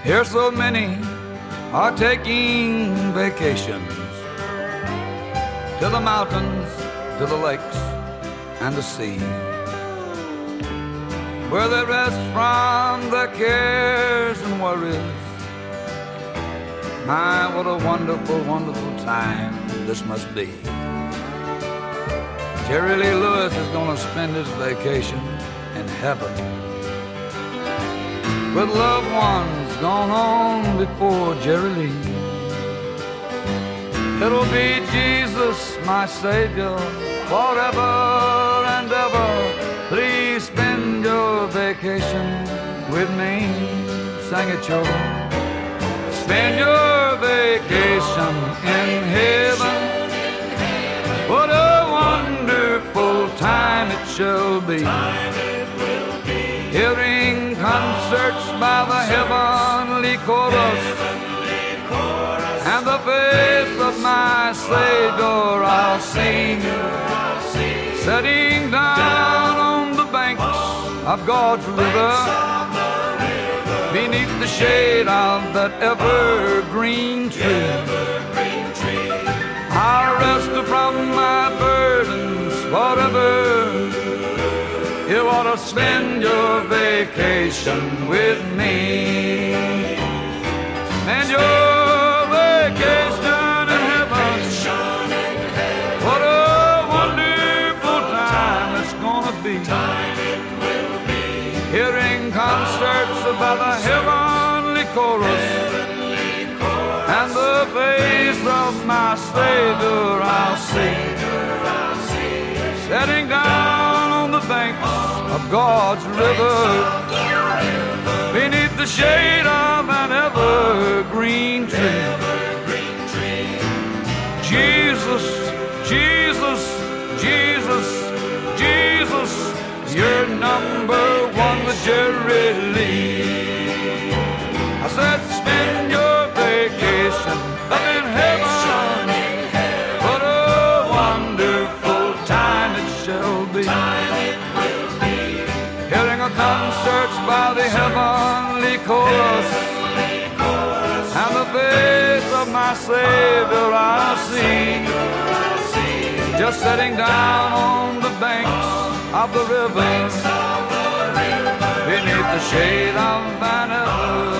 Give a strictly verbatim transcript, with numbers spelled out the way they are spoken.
Here so many are taking vacations to the mountains, to the lakes, and the sea, where they rest from their cares and worries. My, what a wonderful, wonderful time this must be. Jerry Lee Lewis is gonna spend his vacation in heaven with loved ones gone on before Jerry Lee. It'll be Jesus, my Savior, forever and ever. Please spend your vacation with me. Sing it, children. Spend your vacation in heaven. What a wonderful time it shall be. Hearing concerts by the heavenly chorus, and the face of my Savior I'll see, setting down on the banks of God's river, beneath the shade of that evergreen tree. I'll rest from my burdens forever. You ought to spend your vacation with me. Spend your vacation in heaven. What a wonderful time it's gonna be. Hearing concerts by the heavenly chorus, and the face of my Savior I'll see, setting down on the banks of God's river, beneath the shade of an evergreen tree. Jesus, Jesus, Jesus, Jesus, you're number one with Jerry Lee. I said spend your vacation up in heaven. What a wonderful time it shall be. Hearing a concerts by the heavenly chorus, and the face of my Savior I'll see, just sitting down on the banks of the river, beneath the shade of an evergreen.